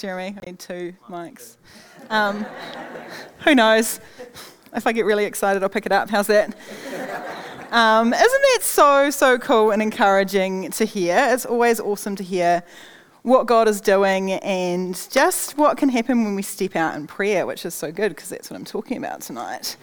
Jeremy, I need 2 mics. Who knows? If I get really excited, I'll pick it up. How's that? Isn't that so cool and encouraging to hear? It's always awesome to hear what God is doing and just what can happen when we step out in prayer, which is so good because that's what I'm talking about tonight.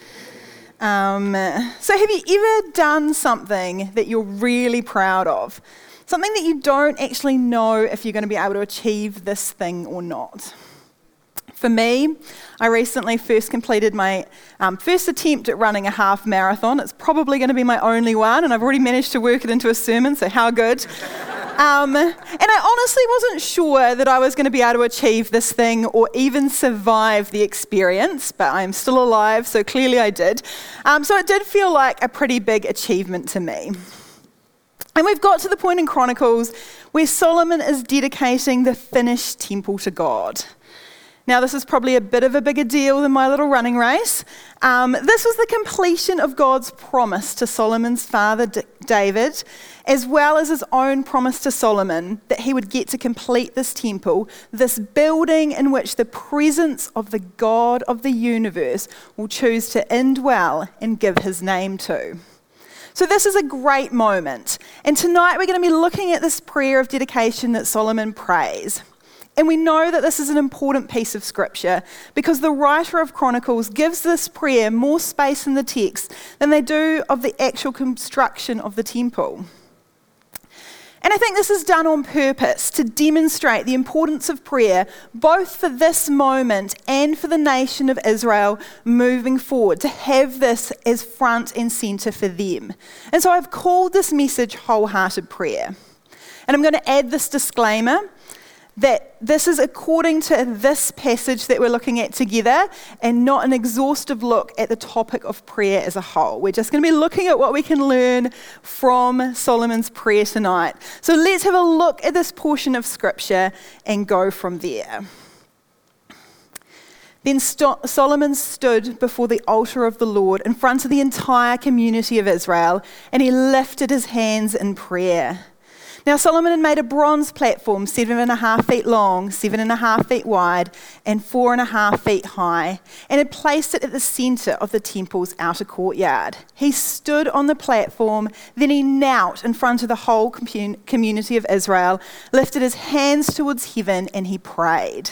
So have you ever done something that you're really proud of? Something that you don't actually know if you're going to be able to achieve this thing or not? For me, I recently first completed my first attempt at running a half marathon. It's probably going to be my only one, and I've already managed to work it into a sermon, so how good. And I honestly wasn't sure that I was going to be able to achieve this thing or even survive the experience, but I'm still alive, so clearly I did. So it did feel like a pretty big achievement to me. And we've got to the point in Chronicles where Solomon is dedicating the finished temple to God. Now, this is probably a bit of a bigger deal than my little running race. This was the completion of God's promise to Solomon's father, David, as well as his own promise to Solomon that he would get to complete this temple, this building in which the presence of the God of the universe will choose to indwell and give his name to. So this is a great moment. And tonight we're going to be looking at this prayer of dedication that Solomon prays. And we know that this is an important piece of scripture because the writer of Chronicles gives this prayer more space in the text than they do of the actual construction of the temple. And I think this is done on purpose to demonstrate the importance of prayer, both for this moment and for the nation of Israel moving forward, to have this as front and centre for them. And so I've called this message Wholehearted Prayer. And I'm going to add this disclaimer that this is according to this passage that we're looking at together and not an exhaustive look at the topic of prayer as a whole. We're just going to be looking at what we can learn from Solomon's prayer tonight. So let's have a look at this portion of scripture and go from there. Then Solomon stood before the altar of the Lord in front of the entire community of Israel, and he lifted his hands in prayer. Now Solomon had made a bronze platform 7.5 feet long, 7.5 feet wide, and 4.5 feet high, and had placed it at the centre of the temple's outer courtyard. He stood on the platform, then he knelt in front of the whole community of Israel, lifted his hands towards heaven, and he prayed,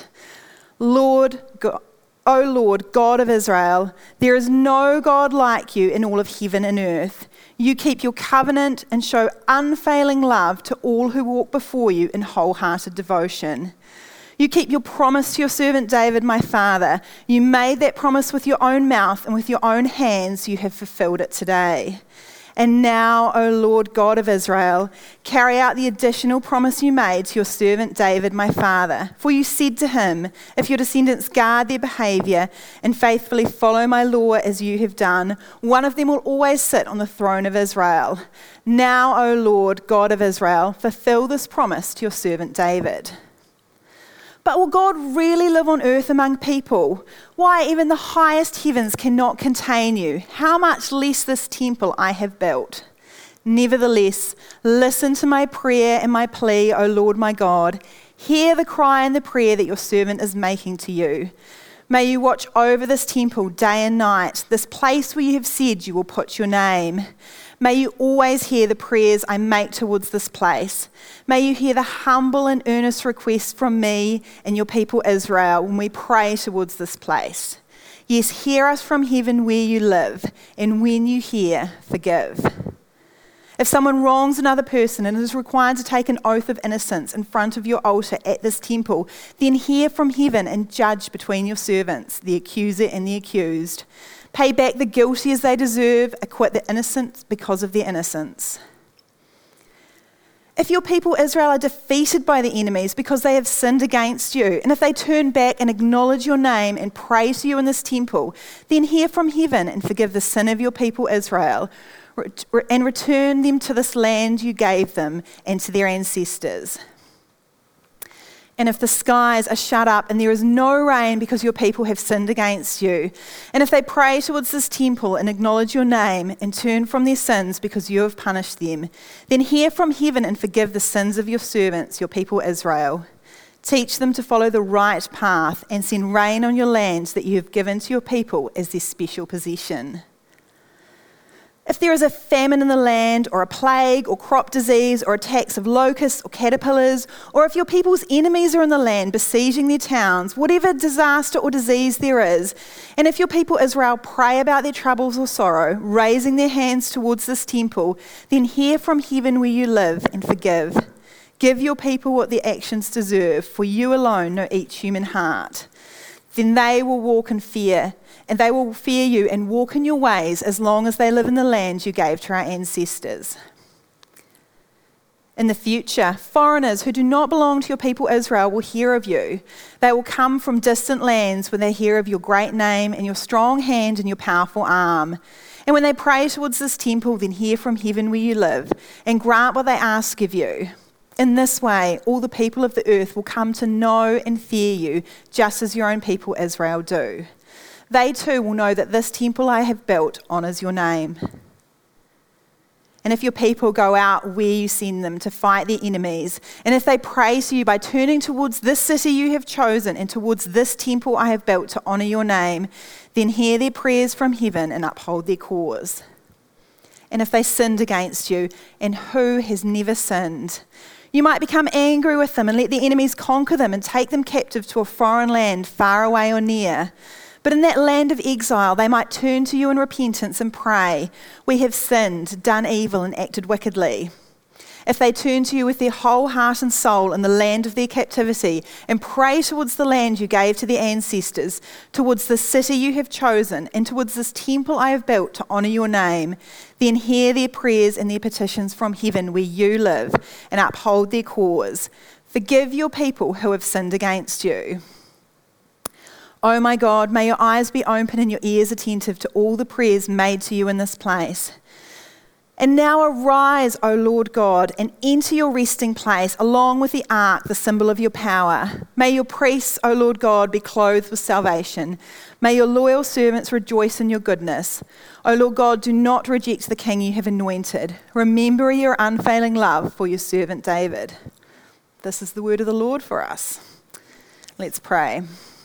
O Lord, God of Israel, there is no God like you in all of heaven and earth. You keep your covenant and show unfailing love to all who walk before you in wholehearted devotion. You keep your promise to your servant David, my father. You made that promise with your own mouth, and with your own hands you have fulfilled it today. And now, O Lord God of Israel, carry out the additional promise you made to your servant David, my father. For you said to him, if your descendants guard their behaviour and faithfully follow my law as you have done, one of them will always sit on the throne of Israel. Now, O Lord God of Israel, fulfill this promise to your servant David. But will God really live on earth among people? Why, even the highest heavens cannot contain you. How much less this temple I have built? Nevertheless, listen to my prayer and my plea, O Lord my God. Hear the cry and the prayer that your servant is making to you. May you watch over this temple day and night, this place where you have said you will put your name. May you always hear the prayers I make towards this place. May you hear the humble and earnest requests from me and your people Israel when we pray towards this place. Yes, hear us from heaven where you live, and when you hear, forgive. If someone wrongs another person and is required to take an oath of innocence in front of your altar at this temple, then hear from heaven and judge between your servants, the accuser and the accused. Pay back the guilty as they deserve, acquit the innocent because of their innocence. If your people Israel are defeated by the enemies because they have sinned against you, and if they turn back and acknowledge your name and pray to you in this temple, then hear from heaven and forgive the sin of your people Israel, and return them to this land you gave them and to their ancestors. And if the skies are shut up and there is no rain because your people have sinned against you, and if they pray towards this temple and acknowledge your name and turn from their sins because you have punished them, then hear from heaven and forgive the sins of your servants, your people Israel. Teach them to follow the right path and send rain on your lands that you have given to your people as their special possession. If there is a famine in the land, or a plague, or crop disease, or attacks of locusts or caterpillars, or if your people's enemies are in the land besieging their towns, whatever disaster or disease there is, and if your people Israel pray about their troubles or sorrow, raising their hands towards this temple, then hear from heaven where you live and forgive. Give your people what their actions deserve, for you alone know each human heart. Then they will walk in fear, and they will fear you and walk in your ways as long as they live in the land you gave to our ancestors. In the future, foreigners who do not belong to your people Israel will hear of you. They will come from distant lands when they hear of your great name and your strong hand and your powerful arm. And when they pray towards this temple, then hear from heaven where you live and grant what they ask of you. In this way, all the people of the earth will come to know and fear you, just as your own people Israel do. They too will know that this temple I have built honours your name. And if your people go out where you send them to fight their enemies, and if they pray to you by turning towards this city you have chosen and towards this temple I have built to honour your name, then hear their prayers from heaven and uphold their cause. And if they sinned against you, and who has never sinned, you might become angry with them and let their enemies conquer them and take them captive to a foreign land far away or near. But in that land of exile, they might turn to you in repentance and pray, "We have sinned, done evil, and acted wickedly." If they turn to you with their whole heart and soul in the land of their captivity and pray towards the land you gave to their ancestors, towards the city you have chosen, and towards this temple I have built to honour your name, then hear their prayers and their petitions from heaven where you live and uphold their cause. Forgive your people who have sinned against you. Oh my God, may your eyes be open and your ears attentive to all the prayers made to you in this place. And now arise, O Lord God, and enter your resting place along with the ark, the symbol of your power. May your priests, O Lord God, be clothed with salvation. May your loyal servants rejoice in your goodness. O Lord God, do not reject the king you have anointed. Remember your unfailing love for your servant David. This is the word of the Lord for us. Let's pray.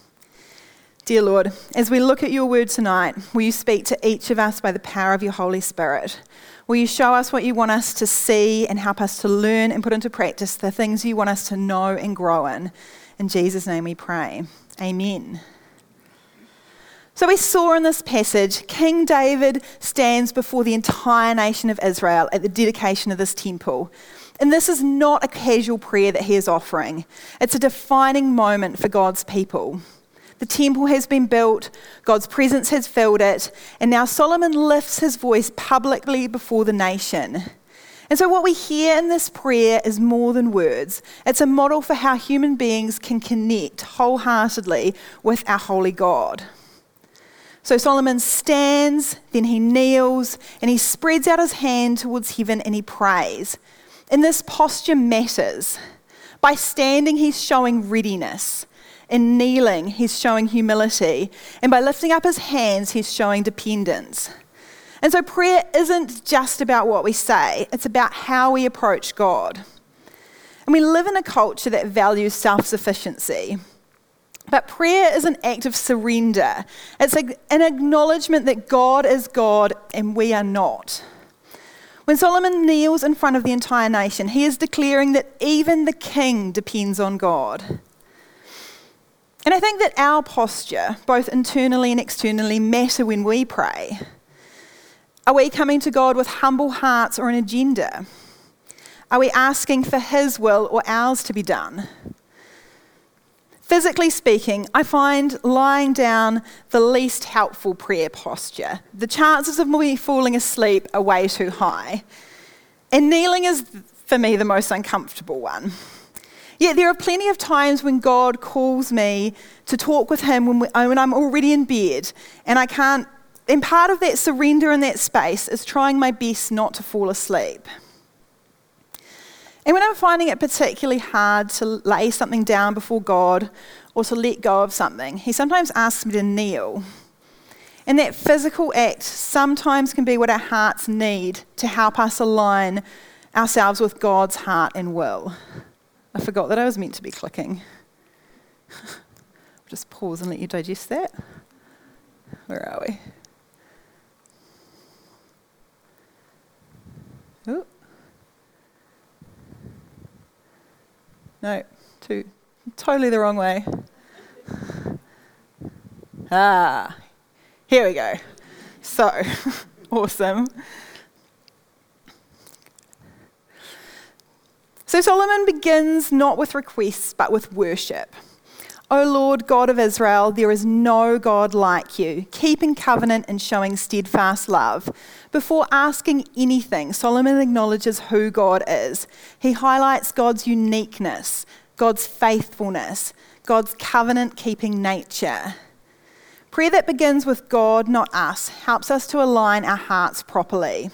Dear Lord, as we look at your word tonight, will you speak to each of us by the power of your Holy Spirit? Will you show us what you want us to see and help us to learn and put into practice the things you want us to know and grow in? In Jesus' name we pray. Amen. So we saw in this passage, King David stands before the entire nation of Israel at the dedication of this temple. And this is not a casual prayer that he is offering. It's a defining moment for God's people. The temple has been built, God's presence has filled it, and now Solomon lifts his voice publicly before the nation. And so what we hear in this prayer is more than words. It's a model for how human beings can connect wholeheartedly with our holy God. So Solomon stands, then he kneels, and he spreads out his hand towards heaven and he prays. And this posture matters. By standing, he's showing readiness. In kneeling, he's showing humility. And by lifting up his hands, he's showing dependence. And so prayer isn't just about what we say, it's about how we approach God. And we live in a culture that values self-sufficiency. But prayer is an act of surrender. It's an acknowledgement that God is God and we are not. When Solomon kneels in front of the entire nation, he is declaring that even the king depends on God. And I think that our posture, both internally and externally, matter when we pray. Are we coming to God with humble hearts or an agenda? Are we asking for his will or ours to be done? Physically speaking, I find lying down the least helpful prayer posture. The chances of me falling asleep are way too high. And kneeling is, for me, the most uncomfortable one. Yet there are plenty of times when God calls me to talk with him when I'm already in bed and I can't, and part of that surrender in that space is trying my best not to fall asleep. And when I'm finding it particularly hard to lay something down before God or to let go of something, he sometimes asks me to kneel. And that physical act sometimes can be what our hearts need to help us align ourselves with God's heart and will. I forgot that I was meant to be clicking. Just pause and let you digest that. Where are we? Ooh. No, totally the wrong way. Here we go. So, awesome. So Solomon begins not with requests, but with worship. O Lord, God of Israel, there is no God like you, keeping covenant and showing steadfast love. Before asking anything, Solomon acknowledges who God is. He highlights God's uniqueness, God's faithfulness, God's covenant-keeping nature. Prayer that begins with God, not us, helps us to align our hearts properly.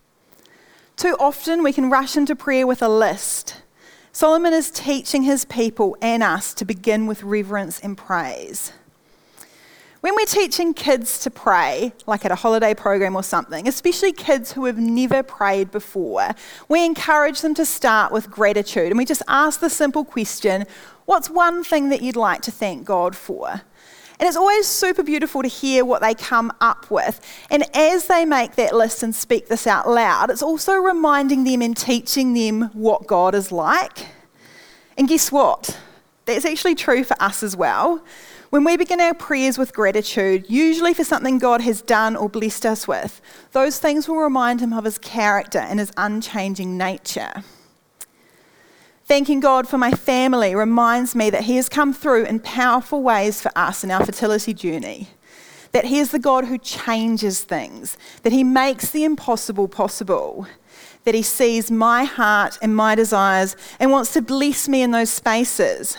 Too often we can rush into prayer with a list. Solomon is teaching his people and us to begin with reverence and praise. When we're teaching kids to pray, like at a holiday program or something, especially kids who have never prayed before, we encourage them to start with gratitude. And we just ask the simple question, what's one thing that you'd like to thank God for? And it's always super beautiful to hear what they come up with. And as they make that list and speak this out loud, it's also reminding them and teaching them what God is like. And guess what? That's actually true for us as well. When we begin our prayers with gratitude, usually for something God has done or blessed us with, those things will remind him of his character and his unchanging nature. Thanking God for my family reminds me that he has come through in powerful ways for us in our fertility journey. That he is the God who changes things, that he makes the impossible possible, that he sees my heart and my desires and wants to bless me in those spaces.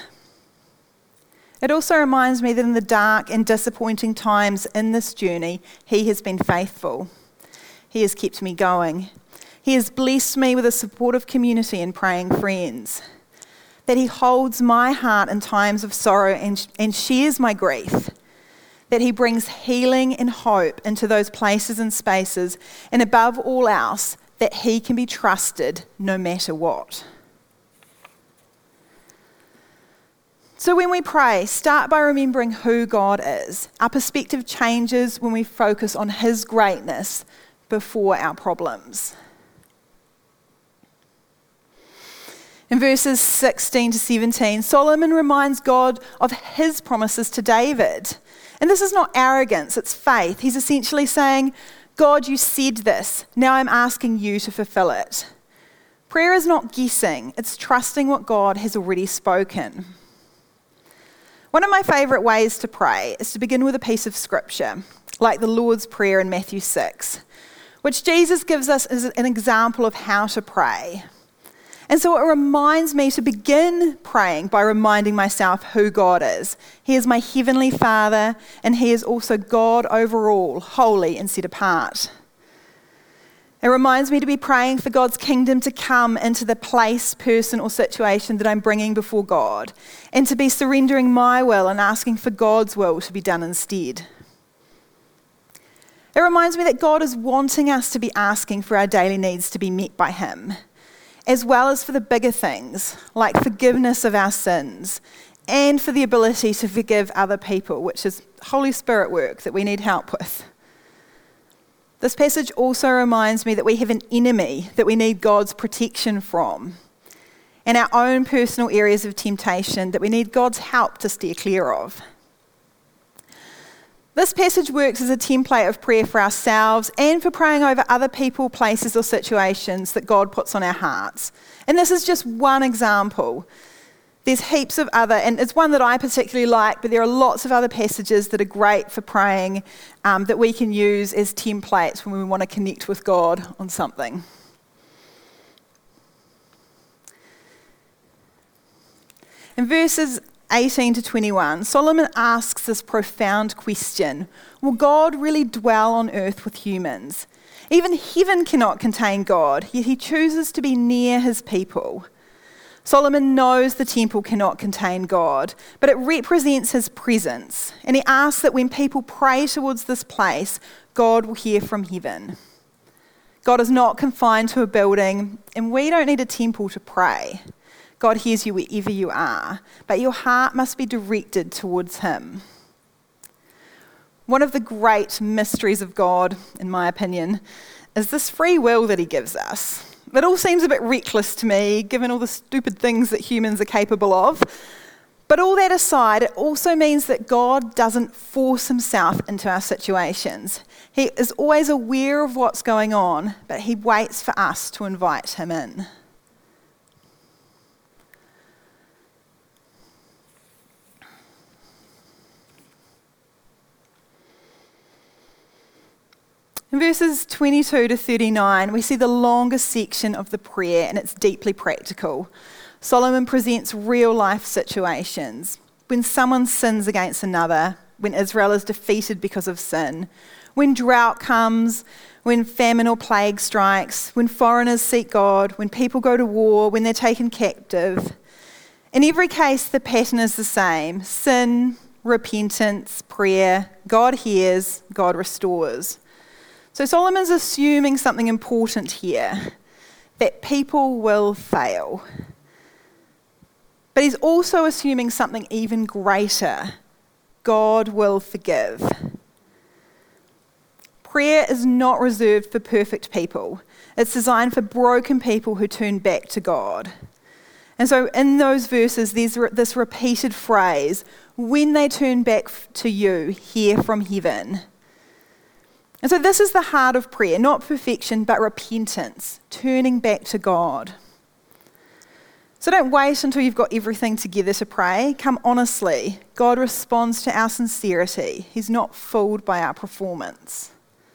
It also reminds me that in the dark and disappointing times in this journey, he has been faithful. He has kept me going. He has blessed me with a supportive community and praying friends. That he holds my heart in times of sorrow and shares my grief. That he brings healing and hope into those places and spaces. And above all else, that he can be trusted no matter what. So when we pray, start by remembering who God is. Our perspective changes when we focus on his greatness before our problems. In verses 16 to 17, Solomon reminds God of his promises to David. And this is not arrogance, it's faith. He's essentially saying, God, you said this. Now I'm asking you to fulfill it. Prayer is not guessing, it's trusting what God has already spoken. One of my favourite ways to pray is to begin with a piece of scripture, like the Lord's Prayer in Matthew 6, which Jesus gives us as an example of how to pray. And so it reminds me to begin praying by reminding myself who God is. He is my heavenly Father, and he is also God over all, holy and set apart. It reminds me to be praying for God's kingdom to come into the place, person, or situation that I'm bringing before God, and to be surrendering my will and asking for God's will to be done instead. It reminds me that God is wanting us to be asking for our daily needs to be met by him, as well as for the bigger things, like forgiveness of our sins, and for the ability to forgive other people, which is Holy Spirit work that we need help with. This passage also reminds me that we have an enemy that we need God's protection from, and our own personal areas of temptation that we need God's help to steer clear of. This passage works as a template of prayer for ourselves and for praying over other people, places, or situations that God puts on our hearts. And this is just one example. There's heaps of other, and it's one that I particularly like, but there are lots of other passages that are great for praying that we can use as templates when we want to connect with God on something. In verses 18 to 21, Solomon asks this profound question: will God really dwell on earth with humans? Even heaven cannot contain God, yet he chooses to be near his people. Solomon knows the temple cannot contain God, but it represents his presence. And he asks that when people pray towards this place, God will hear from heaven. God is not confined to a building, and we don't need a temple to pray. God hears you wherever you are, but your heart must be directed towards him. One of the great mysteries of God, in my opinion, is this free will that he gives us. It all seems a bit reckless to me, given all the stupid things that humans are capable of. But all that aside, it also means that God doesn't force himself into our situations. He is always aware of what's going on, but he waits for us to invite him in. In verses 22 to 39, we see the longest section of the prayer, and it's deeply practical. Solomon presents real-life situations. When someone sins against another, when Israel is defeated because of sin, when drought comes, when famine or plague strikes, when foreigners seek God, when people go to war, when they're taken captive. In every case, the pattern is the same: sin, repentance, prayer. God hears, God restores. So Solomon's assuming something important here, that people will fail. But he's also assuming something even greater: God will forgive. Prayer is not reserved for perfect people. It's designed for broken people who turn back to God. And so in those verses, there's this repeated phrase, when they turn back to you, hear from heaven. And so this is the heart of prayer, not perfection, but repentance, turning back to God. So don't wait until you've got everything together to pray. Come honestly. God responds to our sincerity. He's not fooled by our performance.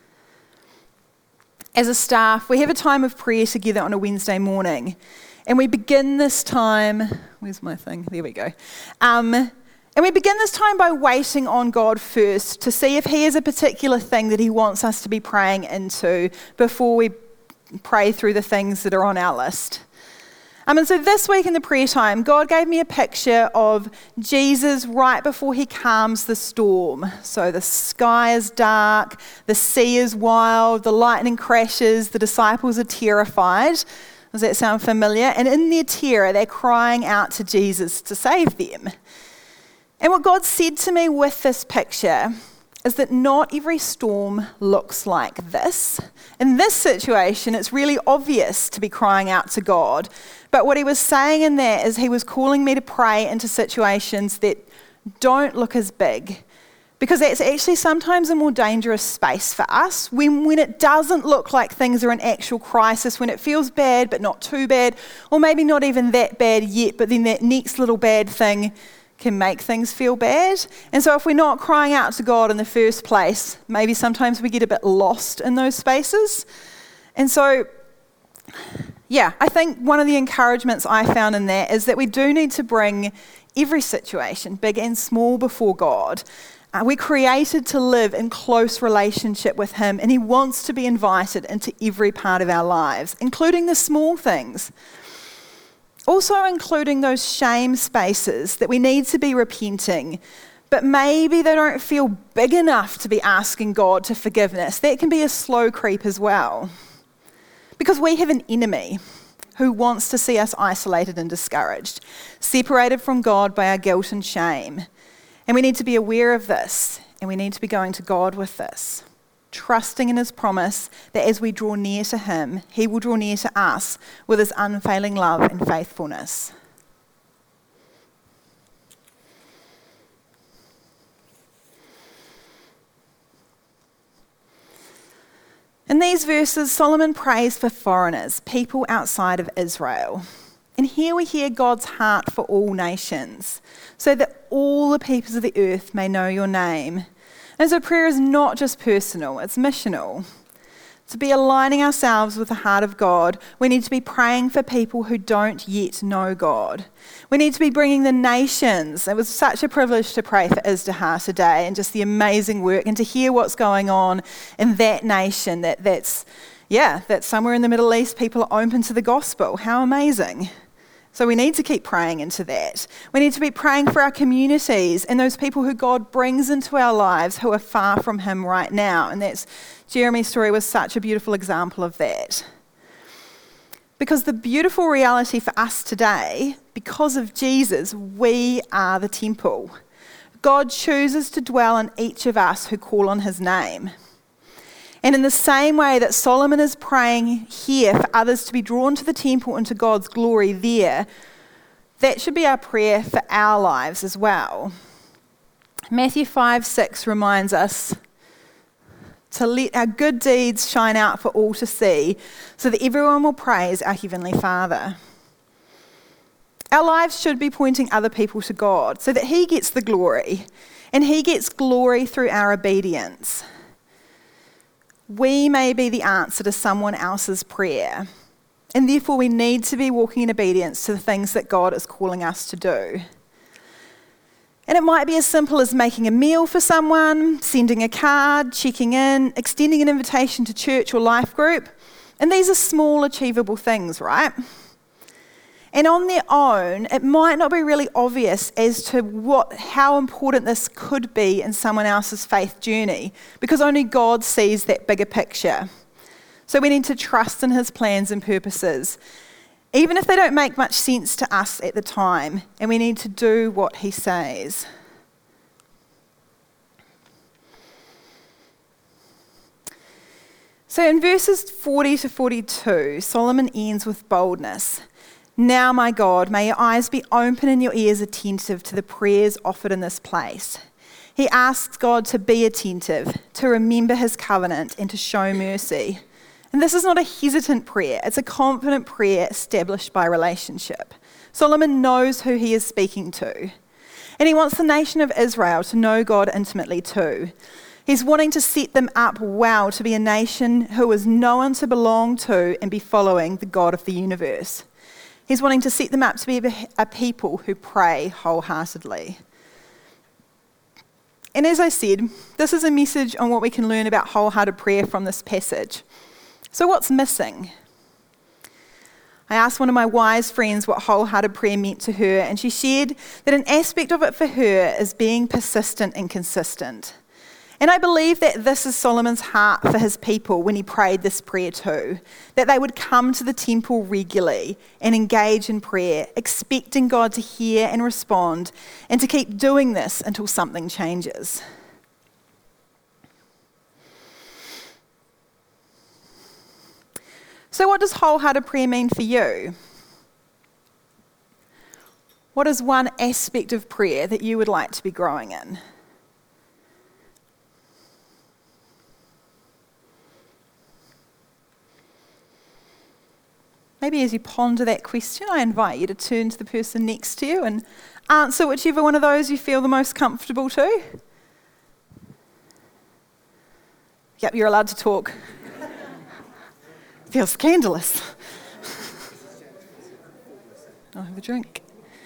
As a staff, we have a time of prayer together on a Wednesday morning. And we begin this time, where's my thing? There we go. And we begin this time by waiting on God first to see if he has a particular thing that he wants us to be praying into before we pray through the things that are on our list. And so this week in the prayer time, God gave me a picture of Jesus right before he calms the storm. So the sky is dark, the sea is wild, the lightning crashes, the disciples are terrified. Does that sound familiar? And in their terror, they're crying out to Jesus to save them. And what God said to me with this picture is that not every storm looks like this. In this situation, it's really obvious to be crying out to God. But what he was saying in that is he was calling me to pray into situations that don't look as big. Because that's actually sometimes a more dangerous space for us. When it doesn't look like things are an actual crisis, when it feels bad but not too bad, or maybe not even that bad yet, but then that next little bad thing can make things feel bad. And so if we're not crying out to God in the first place, maybe sometimes we get a bit lost in those spaces. And so, I think one of the encouragements I found in that is that we do need to bring every situation, big and small, before God. We're created to live in close relationship with him, and he wants to be invited into every part of our lives, including the small things. Also including those shame spaces that we need to be repenting, but maybe they don't feel big enough to be asking God to forgiveness. That can be a slow creep as well. Because we have an enemy who wants to see us isolated and discouraged, separated from God by our guilt and shame. And we need to be aware of this, and we need to be going to God with this, trusting in his promise that as we draw near to him, he will draw near to us with his unfailing love and faithfulness. In these verses, Solomon prays for foreigners, people outside of Israel. And here we hear God's heart for all nations, so that all the peoples of the earth may know your name. And so prayer is not just personal, it's missional. To be aligning ourselves with the heart of God, we need to be praying for people who don't yet know God. We need to be bringing the nations. It was such a privilege to pray for Iztaha today and just the amazing work and to hear what's going on in that nation that's somewhere in the Middle East, people are open to the gospel. How amazing. So we need to keep praying into that. We need to be praying for our communities and those people who God brings into our lives who are far from him right now. And Jeremy's story was such a beautiful example of that. Because the beautiful reality for us today, because of Jesus, we are the temple. God chooses to dwell in each of us who call on his name. And in the same way that Solomon is praying here for others to be drawn to the temple and to God's glory there, that should be our prayer for our lives as well. Matthew 5:6 reminds us to let our good deeds shine out for all to see, so that everyone will praise our Heavenly Father. Our lives should be pointing other people to God, so that he gets the glory, and he gets glory through our obedience. We may be the answer to someone else's prayer, and therefore we need to be walking in obedience to the things that God is calling us to do. And it might be as simple as making a meal for someone, sending a card, checking in, extending an invitation to church or life group. And these are small, achievable things, right? And on their own, it might not be really obvious as to how important this could be in someone else's faith journey, because only God sees that bigger picture. So we need to trust in his plans and purposes, even if they don't make much sense to us at the time, and we need to do what he says. So in verses 40 to 42, Solomon ends with boldness. Now, my God, may your eyes be open and your ears attentive to the prayers offered in this place. He asks God to be attentive, to remember his covenant, and to show mercy. And this is not a hesitant prayer, it's a confident prayer established by relationship. Solomon knows who he is speaking to. And he wants the nation of Israel to know God intimately too. He's wanting to set them up well to be a nation who is known to belong to and be following the God of the universe. He's wanting to set them up to be a people who pray wholeheartedly. And as I said, this is a message on what we can learn about wholehearted prayer from this passage. So what's missing? I asked one of my wise friends what wholehearted prayer meant to her, and she shared that an aspect of it for her is being persistent and consistent. And I believe that this is Solomon's heart for his people when he prayed this prayer too, that they would come to the temple regularly and engage in prayer, expecting God to hear and respond, and to keep doing this until something changes. So what does wholehearted prayer mean for you? What is one aspect of prayer that you would like to be growing in? Maybe as you ponder that question, I invite you to turn to the person next to you and answer whichever one of those you feel the most comfortable to. Yep, you're allowed to talk. Feels scandalous. I'll have a drink.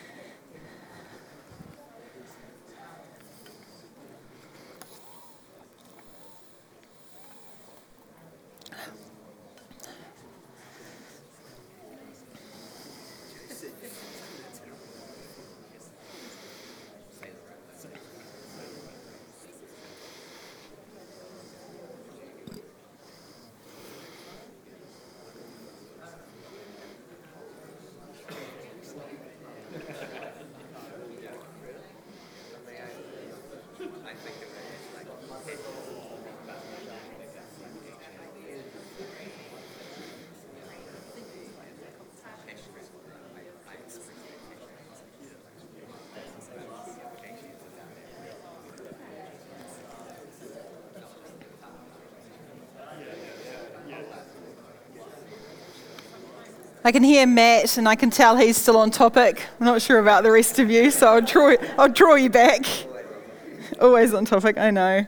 I can hear Matt, and I can tell he's still on topic. I'm not sure about the rest of you, so I'll draw you back. Always on topic, I know.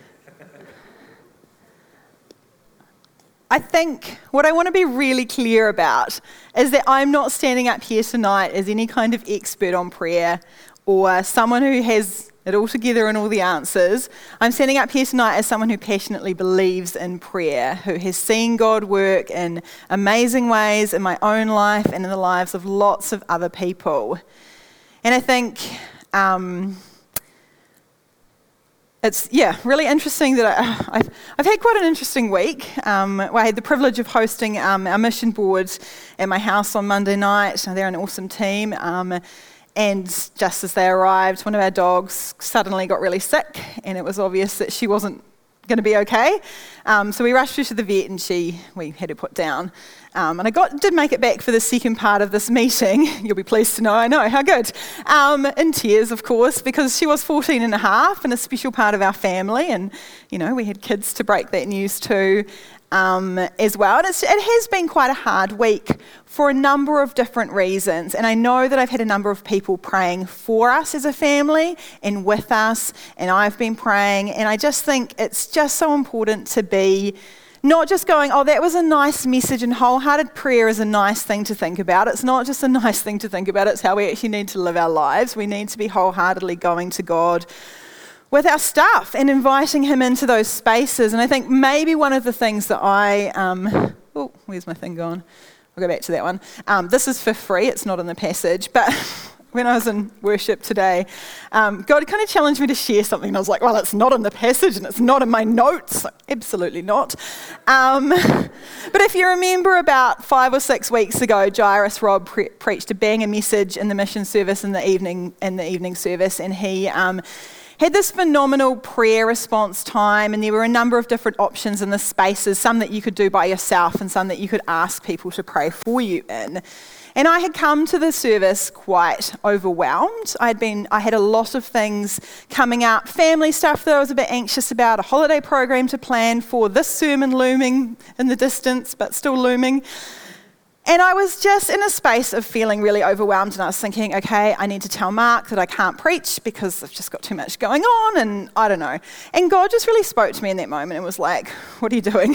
I think what I want to be really clear about is that I'm not standing up here tonight as any kind of expert on prayer or someone who has it all together and all the answers. I'm standing up here tonight as someone who passionately believes in prayer, who has seen God work in amazing ways in my own life and in the lives of lots of other people. And I think it's really interesting that I've had quite an interesting week. I had the privilege of hosting our mission board at my house on Monday night. They're an awesome team. And just as they arrived, one of our dogs suddenly got really sick, and it was obvious that she wasn't going to be okay. So we rushed her to the vet, and we had her put down. And I did make it back for the second part of this meeting. You'll be pleased to know, I know, how good. In tears, of course, because she was 14 and a half and a special part of our family. And, we had kids to break that news to as well. And it has been quite a hard week for a number of different reasons. And I know that I've had a number of people praying for us as a family and with us. And I've been praying. And I just think it's just so important to be not just going, oh, that was a nice message, and wholehearted prayer is a nice thing to think about. It's not just a nice thing to think about, it's how we actually need to live our lives. We need to be wholeheartedly going to God with our stuff and inviting him into those spaces. And I think maybe one of the things that where's my thing gone? I'll go back to that one. This is for free, it's not in the passage, but when I was in worship today, God kind of challenged me to share something, and I was like, well, it's not in the passage and it's not in my notes. Absolutely not. But if you remember, about 5 or 6 weeks ago, Jairus Rob preached a banger message in the mission service in the evening service, and he had this phenomenal prayer response time, and there were a number of different options in the spaces, some that you could do by yourself and some that you could ask people to pray for you in. And I had come to the service quite overwhelmed. I had a lot of things coming up, family stuff that I was a bit anxious about, a holiday program to plan for, this sermon looming in the distance, but still looming. And I was just in a space of feeling really overwhelmed, and I was thinking, okay, I need to tell Mark that I can't preach because I've just got too much going on, and I don't know. And God just really spoke to me in that moment and was like, what are you doing?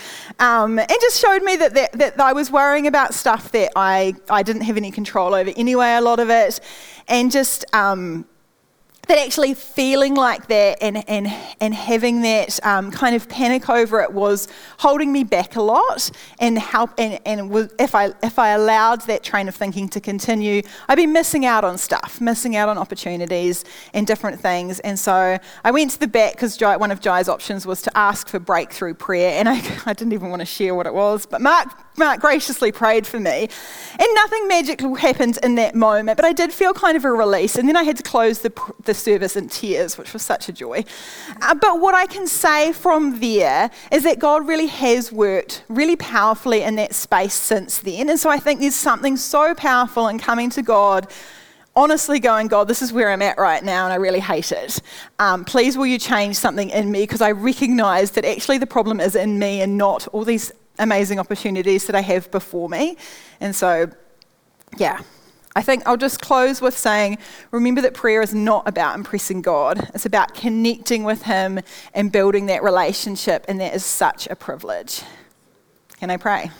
And just showed me that I was worrying about stuff that I didn't have any control over anyway, a lot of it, and just that actually feeling like that and having that kind of panic over it was holding me back a lot, and if I allowed that train of thinking to continue, I'd be missing out on stuff, missing out on opportunities and different things. And so I went to the back because one of Jai's options was to ask for breakthrough prayer, and I didn't even want to share what it was, but Mark graciously prayed for me, and nothing magical happened in that moment, but I did feel kind of a release. And then I had to close the service in tears, which was such a joy. But what I can say from there is that God really has worked really powerfully in that space since then. And so I think there's something so powerful in coming to God, honestly going, God, this is where I'm at right now and I really hate it. Please will you change something in me, because I recognize that actually the problem is in me and not all these amazing opportunities that I have before me. And so, yeah. I think I'll just close with saying, remember that prayer is not about impressing God. It's about connecting with him and building that relationship, and that is such a privilege. Can I pray?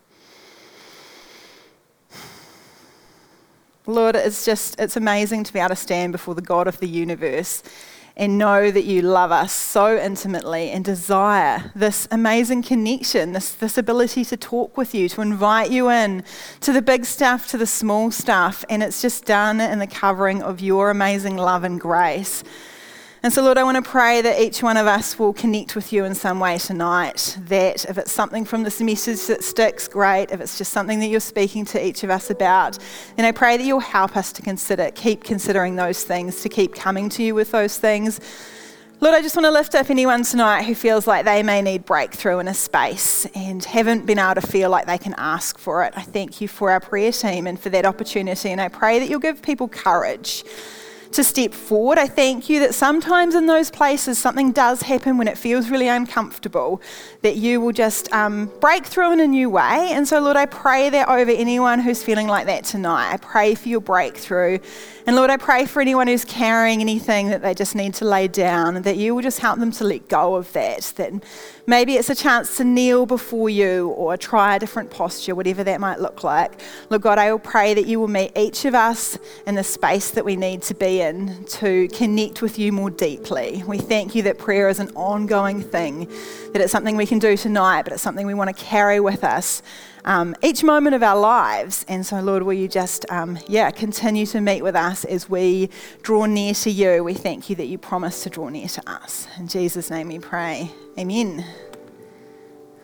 Lord, it's amazing to be able to stand before the God of the universe and know that you love us so intimately and desire this amazing connection, this ability to talk with you, to invite you in to the big stuff, to the small stuff, and it's just done in the covering of your amazing love and grace. And so, Lord, I want to pray that each one of us will connect with you in some way tonight, that if it's something from this message that sticks, great. If it's just something that you're speaking to each of us about, then I pray that you'll help us to keep considering those things, to keep coming to you with those things. Lord, I just want to lift up anyone tonight who feels like they may need breakthrough in a space and haven't been able to feel like they can ask for it. I thank you for our prayer team and for that opportunity, and I pray that you'll give people courage to step forward. I thank you that sometimes in those places something does happen when it feels really uncomfortable, that you will just break through in a new way. And so, Lord, I pray that over anyone who's feeling like that tonight. I pray for your breakthrough. And Lord, I pray for anyone who's carrying anything that they just need to lay down, that you will just help them to let go of that maybe it's a chance to kneel before you or try a different posture, whatever that might look like. Lord God, I will pray that you will meet each of us in the space that we need to be again to connect with you more deeply. We thank you that prayer is an ongoing thing, that it's something we can do tonight, but it's something we want to carry with us each moment of our lives. And so, Lord, will you just, continue to meet with us as we draw near to you. We thank you that you promise to draw near to us. In Jesus' name we pray. Amen.